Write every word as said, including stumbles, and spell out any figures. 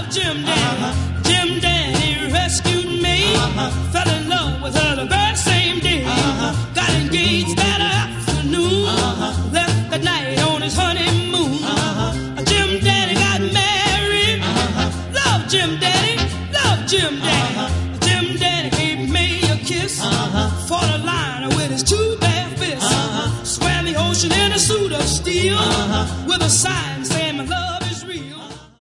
Jim Dandy. Uh-huh. Jim Dandy rescued me. Uh-huh. Fell in love with her.